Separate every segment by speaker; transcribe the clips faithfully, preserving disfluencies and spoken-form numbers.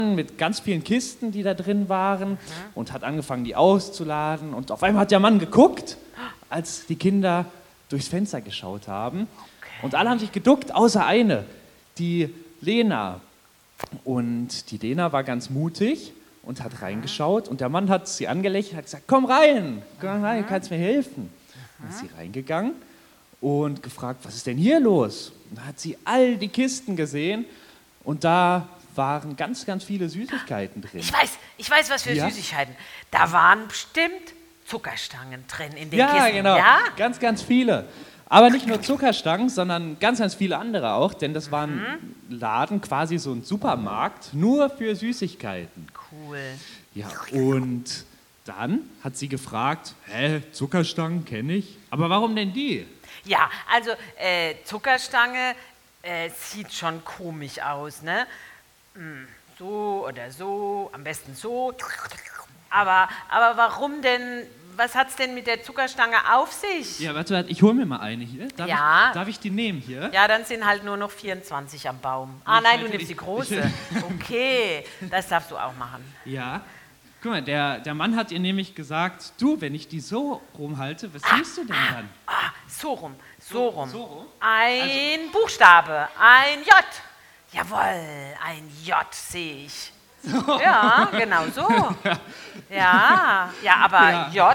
Speaker 1: mit ganz vielen Kisten, die da drin waren, mhm. und hat angefangen, die auszuladen. Und auf einmal hat der Mann geguckt, als die Kinder durchs Fenster geschaut haben. Okay. Und alle haben sich geduckt, außer eine, die Lena. Und die Lena war ganz mutig und hat reingeschaut. Und der Mann hat sie angelächelt und hat gesagt, komm rein, komm rein, kannst mir helfen. Dann ist sie reingegangen und gefragt, was ist denn hier los? Und da hat sie all die Kisten gesehen und da waren ganz, ganz viele Süßigkeiten drin.
Speaker 2: Ich weiß, ich weiß, was für ja? Süßigkeiten. Da waren bestimmt Zuckerstangen drin in den
Speaker 1: ja,
Speaker 2: Kisten.
Speaker 1: Genau.
Speaker 2: Ja,
Speaker 1: genau. Ganz, ganz viele. Aber nicht nur Zuckerstangen, sondern ganz, ganz viele andere auch, denn das war ein mhm. Laden, quasi so ein Supermarkt, nur für Süßigkeiten.
Speaker 2: Cool.
Speaker 1: Ja, und dann hat sie gefragt, hä, Zuckerstangen kenne ich, aber warum denn die?
Speaker 2: Ja, also äh, Zuckerstange äh, sieht schon komisch aus, ne? So oder so, am besten so. Aber, aber warum denn, was hat es denn mit der Zuckerstange auf sich?
Speaker 1: Ja, warte, warte, ich hole mir mal eine hier. Darf,
Speaker 2: ja.
Speaker 1: ich, darf ich die nehmen hier?
Speaker 2: Ja, dann sind halt nur noch vierundzwanzig am Baum. Ah, ich nein, du nimmst die große. Okay, das darfst du auch machen.
Speaker 1: Ja. Guck mal, der, der Mann hat ihr nämlich gesagt, du, wenn ich die so rumhalte, was
Speaker 2: ah,
Speaker 1: siehst du denn
Speaker 2: ah,
Speaker 1: dann?
Speaker 2: Ah, so rum, so rum.
Speaker 1: So rum?
Speaker 2: Ein
Speaker 1: also,
Speaker 2: Buchstabe, ein J. Jawohl, ein J sehe ich. So. Ja, genau so. Ja, ja, aber ja. J.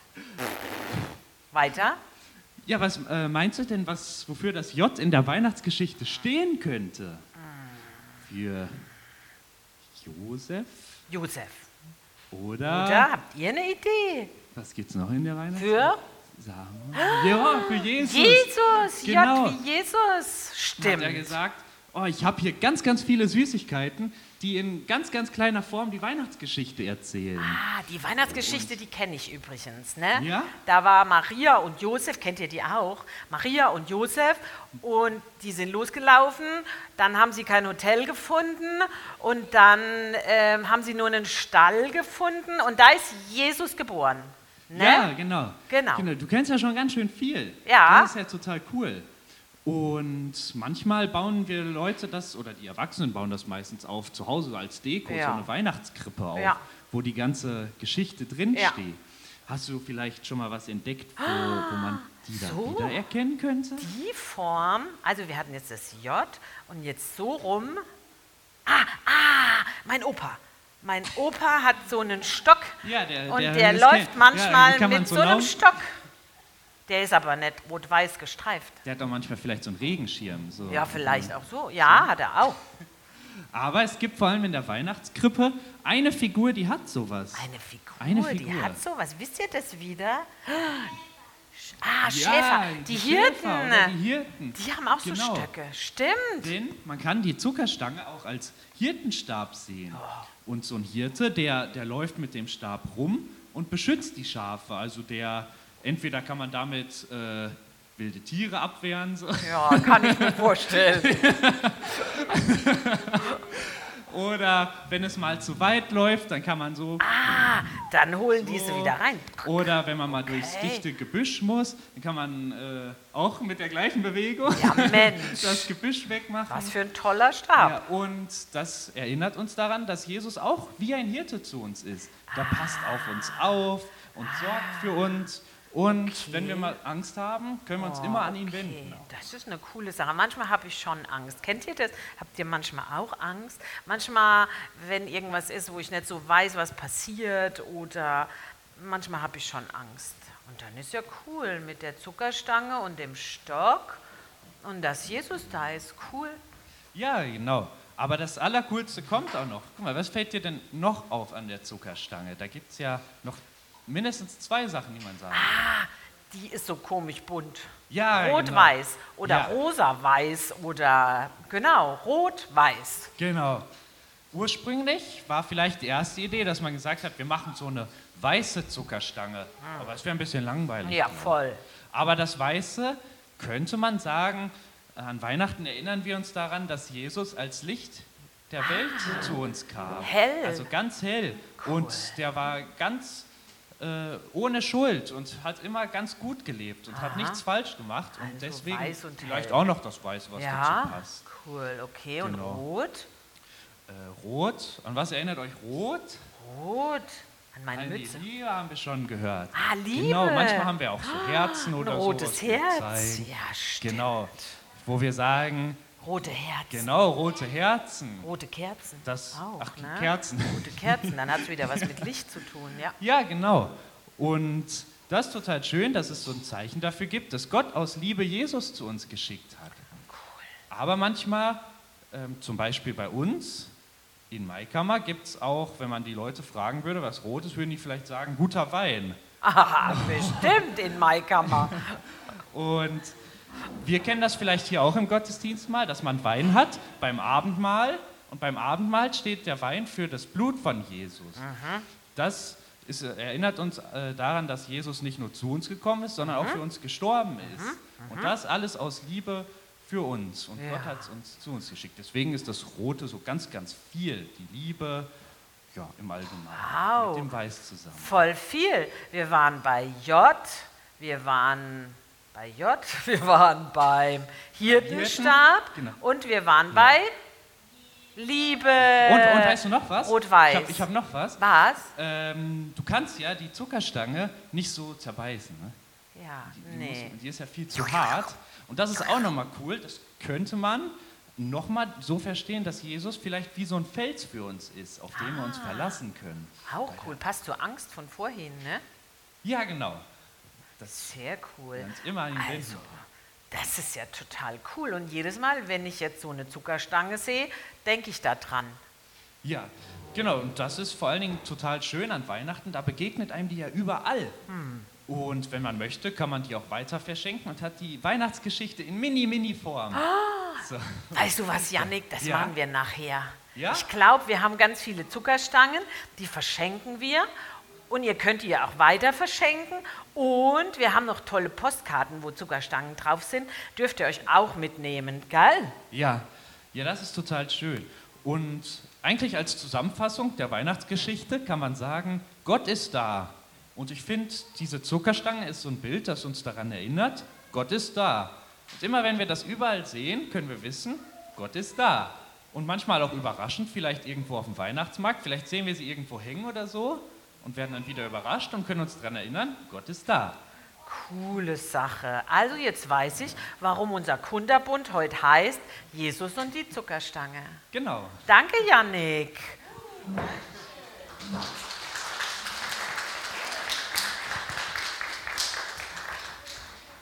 Speaker 2: Weiter.
Speaker 1: Ja, was äh, meinst du denn, was, wofür das J in der Weihnachtsgeschichte stehen könnte? Für Josef?
Speaker 2: Josef.
Speaker 1: Oder?
Speaker 2: Oder habt ihr eine Idee?
Speaker 1: Was gibt's noch in der Weihnachtsgeschichte?
Speaker 2: Für?
Speaker 1: Sagen wir. Ja, für Jesus.
Speaker 2: Jesus,
Speaker 1: genau.
Speaker 2: J wie Jesus. Stimmt.
Speaker 1: Hat er gesagt, oh, ich habe hier ganz, ganz viele Süßigkeiten, die in ganz, ganz kleiner Form die Weihnachtsgeschichte erzählen.
Speaker 2: Ah, die Weihnachtsgeschichte, die kenne ich übrigens. Ne?
Speaker 1: Ja?
Speaker 2: Da war Maria und Josef, kennt ihr die auch? Maria und Josef und die sind losgelaufen, dann haben sie kein Hotel gefunden und dann äh, haben sie nur einen Stall gefunden und da ist Jesus geboren. Ne?
Speaker 1: Ja, genau.
Speaker 2: genau.
Speaker 1: genau. Du kennst ja schon ganz schön viel.
Speaker 2: Ja.
Speaker 1: Das ist ja total cool. Und manchmal bauen wir Leute das, oder die Erwachsenen bauen das meistens auf, zu Hause als Deko,
Speaker 2: ja.
Speaker 1: so eine Weihnachtskrippe auf,
Speaker 2: ja.
Speaker 1: wo die ganze Geschichte drinsteht.
Speaker 2: Ja.
Speaker 1: Hast du vielleicht schon mal was entdeckt, wo, wo man die da
Speaker 2: so,
Speaker 1: wiedererkennen könnte?
Speaker 2: Die Form, also wir hatten jetzt das J und jetzt so rum. Ah, ah, mein Opa. Mein Opa hat so einen Stock
Speaker 1: ja, der,
Speaker 2: und
Speaker 1: der,
Speaker 2: der,
Speaker 1: der
Speaker 2: läuft
Speaker 1: kennt.
Speaker 2: manchmal
Speaker 1: ja,
Speaker 2: mit
Speaker 1: so
Speaker 2: so einem
Speaker 1: laufen.
Speaker 2: Stock. Der ist aber nicht rot-weiß gestreift.
Speaker 1: Der hat doch manchmal vielleicht so einen Regenschirm. So.
Speaker 2: Ja, vielleicht auch so. Ja, hat er auch.
Speaker 1: Aber es gibt vor allem in der Weihnachtskrippe eine Figur, die hat sowas.
Speaker 2: Eine Figur,
Speaker 1: eine Figur.
Speaker 2: die hat sowas. Wisst ihr das wieder? Ah,
Speaker 1: ja,
Speaker 2: Schäfer. Die,
Speaker 1: die
Speaker 2: Hirten.
Speaker 1: Schäfer die Hirten.
Speaker 2: Die haben auch
Speaker 1: genau.
Speaker 2: so Stöcke. Stimmt.
Speaker 1: Denn man kann die Zuckerstange auch als Hirtenstab sehen.
Speaker 2: Oh.
Speaker 1: Und so ein Hirte, der, der läuft mit dem Stab rum und beschützt die Schafe. Also der, entweder kann man damit äh, wilde Tiere abwehren. So.
Speaker 2: Ja, kann ich mir vorstellen.
Speaker 1: Oder wenn es mal zu weit läuft, dann kann man so...
Speaker 2: Ah, dann holen
Speaker 1: so.
Speaker 2: die sie wieder rein.
Speaker 1: Oder wenn man mal
Speaker 2: okay.
Speaker 1: durchs dichte Gebüsch muss, dann kann man äh, auch mit der gleichen Bewegung
Speaker 2: ja, Mensch.
Speaker 1: das Gebüsch wegmachen.
Speaker 2: Was für ein toller Stab.
Speaker 1: Ja, und das erinnert uns daran, dass Jesus auch wie ein Hirte zu uns ist. Der ah. passt auf uns auf und ah. sorgt für uns. Und okay. wenn wir mal Angst haben, können wir uns oh, immer an ihn
Speaker 2: okay.
Speaker 1: wenden.
Speaker 2: Das ist eine coole Sache. Manchmal habe ich schon Angst. Kennt ihr das? Habt ihr manchmal auch Angst? Manchmal, wenn irgendwas ist, wo ich nicht so weiß, was passiert, oder manchmal habe ich schon Angst. Und dann ist ja cool mit der Zuckerstange und dem Stock und dass Jesus da ist. Cool.
Speaker 1: Ja, genau. Aber das Allercoolste kommt auch noch. Guck mal, was fällt dir denn noch auf an der Zuckerstange? Da gibt es ja noch mindestens zwei Sachen, die man sagen kann.
Speaker 2: Ah, die ist so komisch bunt.
Speaker 1: Ja,
Speaker 2: Rot-Weiß
Speaker 1: genau.
Speaker 2: oder
Speaker 1: ja.
Speaker 2: rosa-weiß oder, genau, rot-weiß.
Speaker 1: Genau. Ursprünglich war vielleicht die erste Idee, dass man gesagt hat, wir machen so eine weiße Zuckerstange. Hm. Aber es wäre ein bisschen langweilig.
Speaker 2: Ja, voll.
Speaker 1: Aber das Weiße, könnte man sagen, an Weihnachten erinnern wir uns daran, dass Jesus als Licht der Welt ah. zu uns kam.
Speaker 2: Hell.
Speaker 1: Also ganz hell. Cool. Und der war ganz... Äh, ohne Schuld und hat immer ganz gut gelebt und Aha. hat nichts falsch gemacht und
Speaker 2: also
Speaker 1: deswegen
Speaker 2: weiß und
Speaker 1: vielleicht
Speaker 2: hell.
Speaker 1: auch noch das Weiß, was
Speaker 2: ja,
Speaker 1: dazu passt.
Speaker 2: Cool, okay.
Speaker 1: Genau.
Speaker 2: Und rot?
Speaker 1: Äh, rot. An was erinnert euch rot?
Speaker 2: Rot. An meine
Speaker 1: An
Speaker 2: Mütze.
Speaker 1: die Liebe haben wir schon gehört.
Speaker 2: Ah, Liebe.
Speaker 1: Genau, manchmal haben wir auch so Herzen
Speaker 2: Ein
Speaker 1: oder so.
Speaker 2: rotes
Speaker 1: was wir
Speaker 2: Herz.
Speaker 1: zeigen.
Speaker 2: Ja, stimmt.
Speaker 1: Genau, wo wir sagen,
Speaker 2: Rote Herzen.
Speaker 1: genau, rote Herzen.
Speaker 2: Rote Kerzen.
Speaker 1: Das,
Speaker 2: auch,
Speaker 1: ach, die
Speaker 2: ne?
Speaker 1: Kerzen.
Speaker 2: Rote Kerzen, dann hat es wieder was mit Licht zu tun, ja.
Speaker 1: Ja, genau. Und das ist total schön, dass es so ein Zeichen dafür gibt, dass Gott aus Liebe Jesus zu uns geschickt hat.
Speaker 2: Cool.
Speaker 1: Aber manchmal, ähm, zum Beispiel bei uns in Maikammer, gibt es auch, wenn man die Leute fragen würde, was rot ist, würden die vielleicht sagen, guter Wein.
Speaker 2: Ah, bestimmt in Maikammer.
Speaker 1: Und wir kennen das vielleicht hier auch im Gottesdienst mal, dass man Wein hat beim Abendmahl. Und beim Abendmahl steht der Wein für das Blut von Jesus.
Speaker 2: Mhm.
Speaker 1: Das ist, erinnert uns äh, daran, dass Jesus nicht nur zu uns gekommen ist, sondern
Speaker 2: Mhm.
Speaker 1: auch für uns gestorben ist.
Speaker 2: Mhm.
Speaker 1: Und das alles aus Liebe für uns. Und
Speaker 2: Ja.
Speaker 1: Gott hat es uns zu uns geschickt. Deswegen ist das Rote so ganz, ganz viel. Die Liebe, ja, im Allgemeinen.
Speaker 2: Wow.
Speaker 1: Mit dem Weiß zusammen.
Speaker 2: Voll viel. Wir waren bei J, wir waren bei J, wir waren beim Hirtenstab
Speaker 1: genau.
Speaker 2: und wir waren bei Liebe.
Speaker 1: Und, und weißt du noch was?
Speaker 2: Rot-Weiß.
Speaker 1: Ich habe ich hab noch was.
Speaker 2: Was?
Speaker 1: Ähm, du kannst ja die Zuckerstange nicht so zerbeißen. Ne?
Speaker 2: Ja,
Speaker 1: Die, die,
Speaker 2: nee.
Speaker 1: muss, die ist ja viel zu hart. Und das ist auch nochmal cool. Das könnte man nochmal so verstehen, dass Jesus vielleicht wie so ein Fels für uns ist, auf den wir uns verlassen können.
Speaker 2: Auch cool. Passt zur Angst von vorhin, ne?
Speaker 1: Ja, genau. Das
Speaker 2: Sehr cool.
Speaker 1: wir uns immer an ihn
Speaker 2: Also,
Speaker 1: wenden.
Speaker 2: das ist ja total cool. Und jedes Mal, wenn ich jetzt so eine Zuckerstange sehe, denke ich da dran.
Speaker 1: Ja, genau. Und das ist vor allen Dingen total schön an Weihnachten. Da begegnet einem die ja überall.
Speaker 2: Hm.
Speaker 1: Und wenn man möchte, kann man die auch weiter verschenken und hat die Weihnachtsgeschichte in Mini-Mini-Form. So.
Speaker 2: Weißt du was, Jannik, das
Speaker 1: Ja.
Speaker 2: machen wir nachher.
Speaker 1: Ja?
Speaker 2: Ich glaube, wir haben ganz viele Zuckerstangen, die verschenken wir. Und ihr könnt die ja auch weiter verschenken. Und wir haben noch tolle Postkarten, wo Zuckerstangen drauf sind. Dürft ihr euch auch mitnehmen, gell?
Speaker 1: Ja, ja, das ist total schön. Und eigentlich als Zusammenfassung der Weihnachtsgeschichte kann man sagen, Gott ist da. Und ich finde, diese Zuckerstange ist so ein Bild, das uns daran erinnert, Gott ist da. Und immer wenn wir das überall sehen, können wir wissen, Gott ist da. Und manchmal auch überraschend, vielleicht irgendwo auf dem Weihnachtsmarkt, vielleicht sehen wir sie irgendwo hängen oder so und werden dann wieder überrascht und können uns daran erinnern, Gott ist da.
Speaker 2: Coole Sache. Also jetzt weiß ich, warum unser Kunderbund heute heißt Jesus und die Zuckerstange.
Speaker 1: Genau.
Speaker 2: Danke, Jannik.